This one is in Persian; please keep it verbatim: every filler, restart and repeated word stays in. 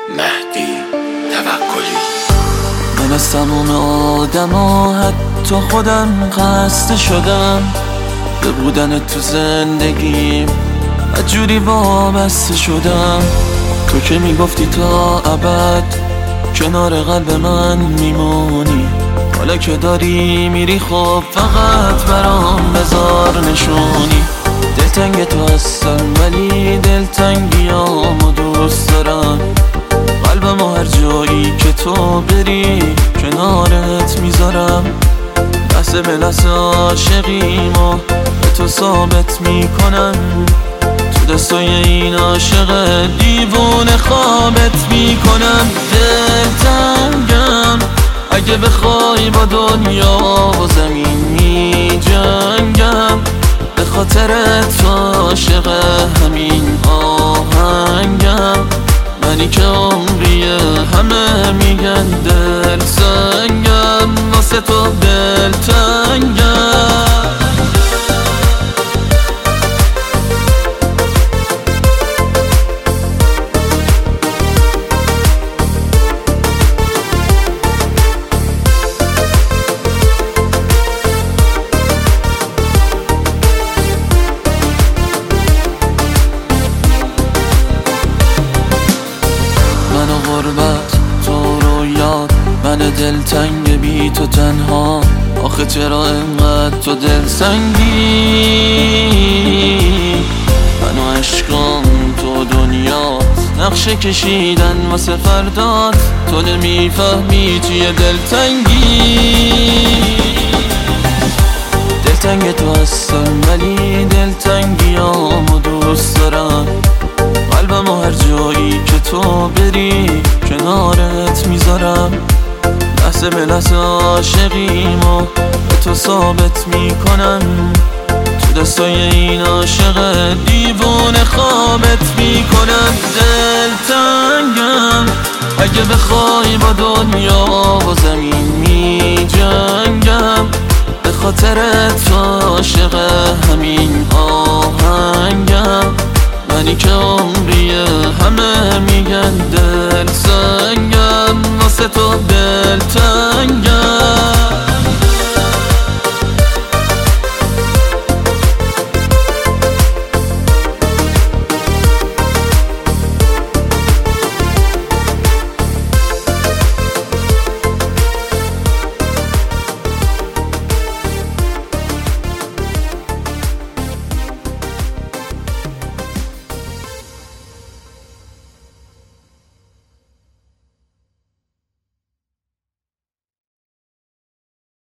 مهدی توکلی. من از تموم آدما حتی خودم خسته شدم، به بودن تو زندگیم جوری وابسته شدم. تو که میگفتی تا ابد کنار قلب من میمونی، حالا که داری میری خب فقط برام بذار نشونی. دلتنگ تو هستم ولی دلتنگیامو دوست دارم، قلبمو هر جایی که تو بری کنارت میذارم. لحظه به لحظه عاشقیمو به تو ثابت میکنم، تو دستای این عاشق دیوونه خوابت میکنم. دلتنگم اگه بخوای با دنیا و زمین می جنگم، به خاطر تو عاشق همین آهنگم. منی که عمریه همه میگن دل سنگم، واسه تو دلتنگم. غربت تو رو یاد، من دلتنگ بی تو تنها. آخه چرا انقدر تو دل سنگی؟ من و عشقم تو دنیا نقشه کشیدن واسه فردات، تو نمیفهمی چیه دلتنگی. دلتنگ تو هستم ولی دلتنگیامو دوست دارم، قلبمو هر جایی که تو بری کنارت میذارم. لحظه به لحظه عاشقیمو به تو ثابت میکنم، تو دستای این عاشق دیوونه خوابت میکنم. دلتنگم اگه بخوای با دنیا و زمین میجنگم، به خاطر تو عاشق همین آهنگم. منی که عمریه همه